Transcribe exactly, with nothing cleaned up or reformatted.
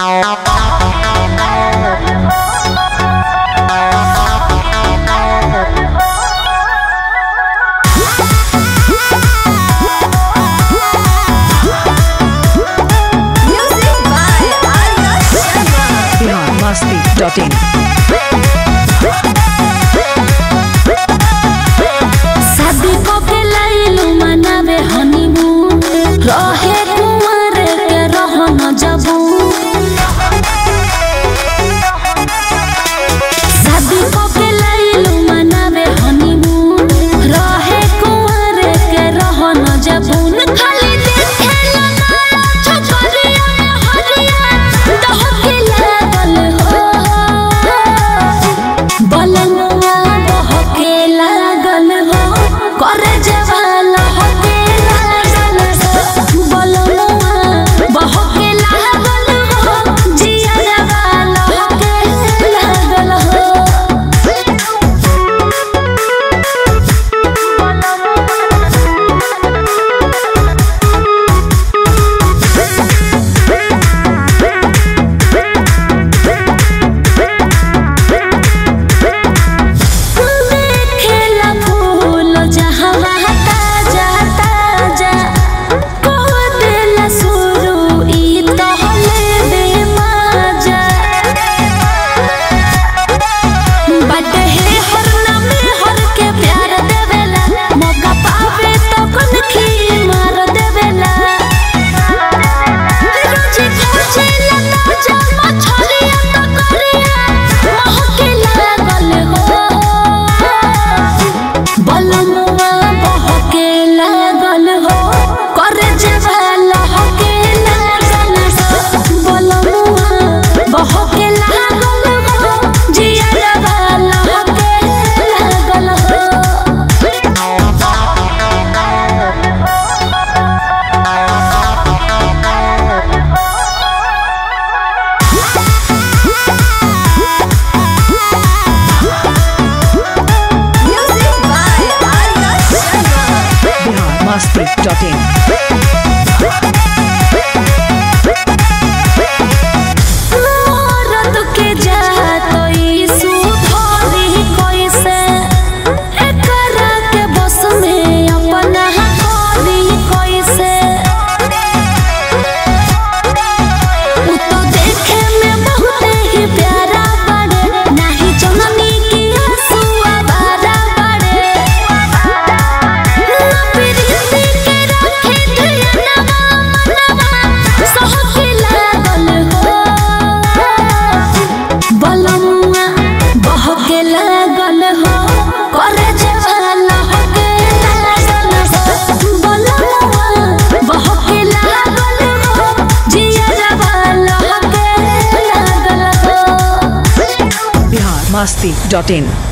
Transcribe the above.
शादी को के लाइलू मनावे हनीमून रहे कुंवर के रहो न जबू। शादी को के लाइलू मनावे हनीमून रहे कुंवर के रहो न जबू। खाली देखे लगाया छोकरिया में हरिया दह के लागल हो बलनुआ बह के लागल हो करे जवाला हो के लागल हो बलनुआ बह के लागल हो जिया जवाला हो के लागल हो। मरद के जात ई सुधरी कैसे एकरा के बस में अपना करी कैसे। उ तो देखे में बहुत ही प्यारा बड़े नाही जननी की आंसुआ बारा बड़े प्रीति के रखे ध्यानवा मनवा सह के लागल हो बलनुआ बह के लागल हो करे जवाला हो के लागल हो बलनुआ बह के लागल हो जिया जवाला हो के लागल हो। बिहार मस्ती डॉट इन।